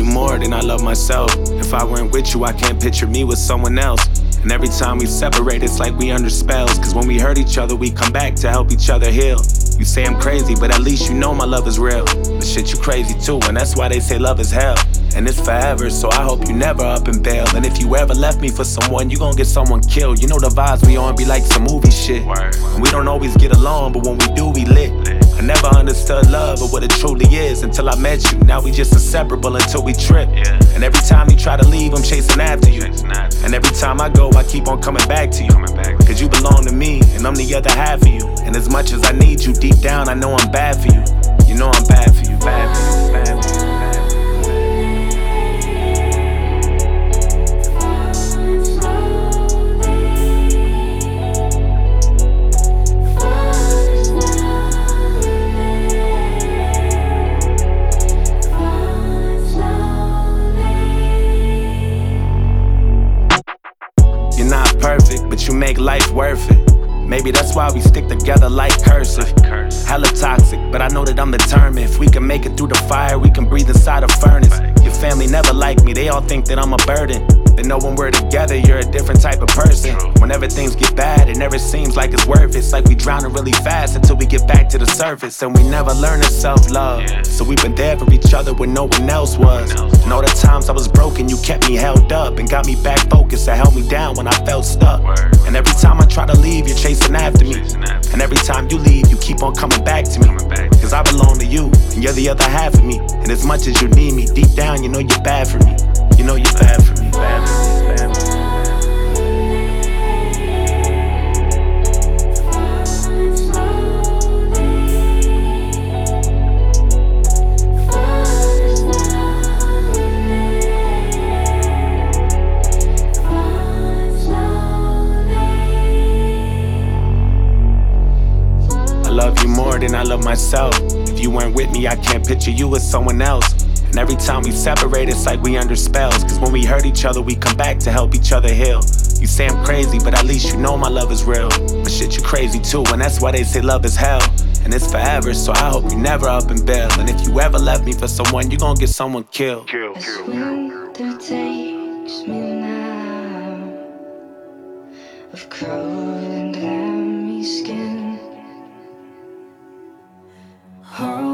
more than I love myself. If I weren't with you, I can't picture me with someone else. And every time we separate, it's like we under spells. Cause when we hurt each other, we come back to help each other heal. You say I'm crazy, but at least you know my love is real. But shit, you crazy too, and that's why they say love is hell. And it's forever, so I hope you never up and bail. And if you ever left me for someone, you gon' get someone killed. You know the vibes we on be like some movie shit. And we don't always get along, but when we do, we lit. I never understood love or what it truly is until I met you. Now we just inseparable until we trip. And every time you try to leave, I'm chasing after you. And every time I go, I keep on coming back to you. Cause you belong to me, and I'm the other half of you. And as much as I need you, deep down I know I'm bad for you. You know I'm bad for you, bad for you, bad for you. Perfect, but you make life worth it. Maybe that's why we stick together like cursive. Hella toxic, but I know that I'm determined. If we can make it through the fire, we can breathe inside a furnace. Your family never like me, they all think that I'm a burden. They know when we're together, you're a different type of person. Whenever things get bad, it never seems like it's worth it. It's like we drowning really fast until we get back to the surface. And we never learn to self-love. So we've been there for each other when no one else was. And all the times I was broken, you kept me held up and got me back focused and held me down when I felt stuck. And every time I try to leave, you're chasing after me. And every time you leave, you keep on coming back to me. Cause I belong to you, and you're the other half of me. And as much as you need me, deep down you know you're bad for me. You know you're bad for me, bad for me, bad for me. I love you more than I love myself. If you weren't with me, I can't picture you with someone else. And every time we separate, it's like we under spells. Cause when we hurt each other, we come back to help each other heal. You say I'm crazy, but at least you know my love is real. But shit, you crazy too, and that's why they say love is hell. And it's forever, so I hope you never up and bail. And if you ever left me for someone, you gon' get someone killed. As winter takes me now, of cold and clammy skin,